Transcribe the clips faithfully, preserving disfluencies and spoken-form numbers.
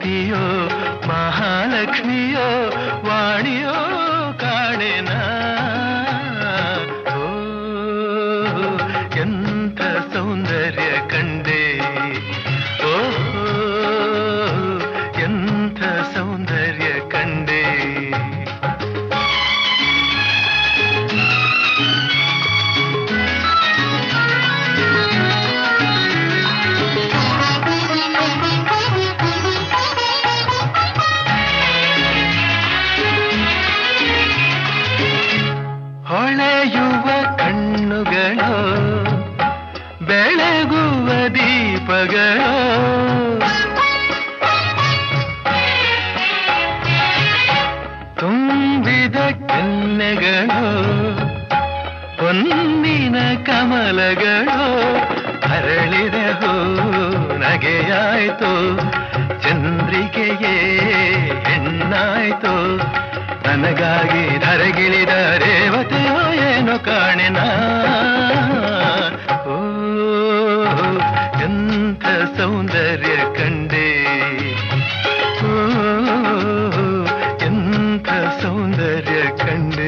ಆದಿಶಕ್ತಿಯೋ ಮಹಾಲಕ್ಷ್ಮಿಯೋ ವಾಣಿಯೋ ಕಾಣೆನಾ ಓ ಎಂಥ ಸೌಂದರ್ಯ ಕಂಡೆ ಓಹೋ ಎಂಥ ಸೌಂದರ್ಯ ಕಂಡೆ ಹೊಳೆಯುವ ಕಣ್ಣುಗಳು ಬೆಳಗುವ ದೀಪಗಳು ತುಂಬಿದ ಕೆನ್ನೆಗಳು ಹೊನ್ನಿನ ಕಮಲಗಳು ಅರಳಿದ ಹೂ ನಗೆಯಾಯ್ತು ಚಂದ್ರಿಕೆಯೇ ಹೆಣ್ಣಾಯ್ತು ನನಗಾಗಿ ಧರೆಗಿಳಿದ ರೇವತೆಯೋ ಏನು ಕಾಣೆನ ಓ ಎಂಥ ಸೌಂದರ್ಯ ಕಂಡೆ ಓ ಎಂಥ ಸೌಂದರ್ಯ ಕಂಡೆ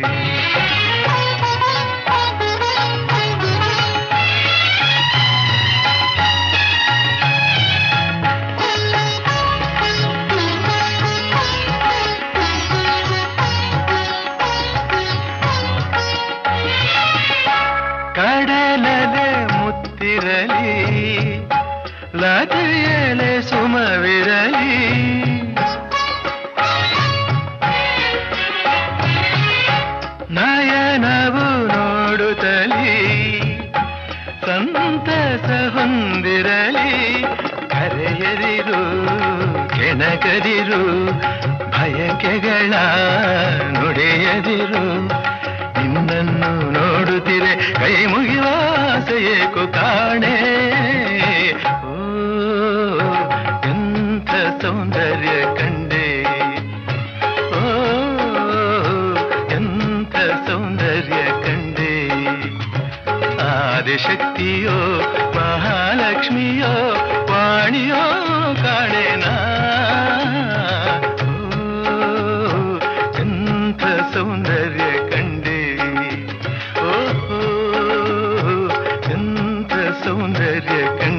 ಕಡಲಲೆ ಮುತ್ತಿರಲಿ ಲತೆಯಲೆ ಸುಮವಿರಲಿ ನಯನವು ನೋಡುತ್ತಲಿ ಸಂತಸ ಹೊಂದಿರಲಿ ಕರೆಯದಿರು ಕೆಣಕದಿರು ಭಯಕೆಗಳ ನುಡಿಯದಿರು ನಿನ್ನನ್ನು ನೋಡುತ್ತಿರೆ ಕೈ ಮುಗಿಯುವ ಆಸೆ ಏಕೋ ಕಾಣೆ ಓ ಎಂಥ ಸೌಂದರ್ಯ ಕಂಡೆ ಓ ಎಂಥ ಸೌಂದರ್ಯ ಕಂಡೆ ಆದಿಶಕ್ತಿಯೋ ಮಹಾಲಕ್ಷ್ಮಿಯೋ ವಾಣಿಯೋ ಕಾಣೆನಾ ಓ ಎಂಥ ಸೌಂದರ್ಯ ಕಂಡೆ ಸೌಂದರ್ಯ ಕಂಡ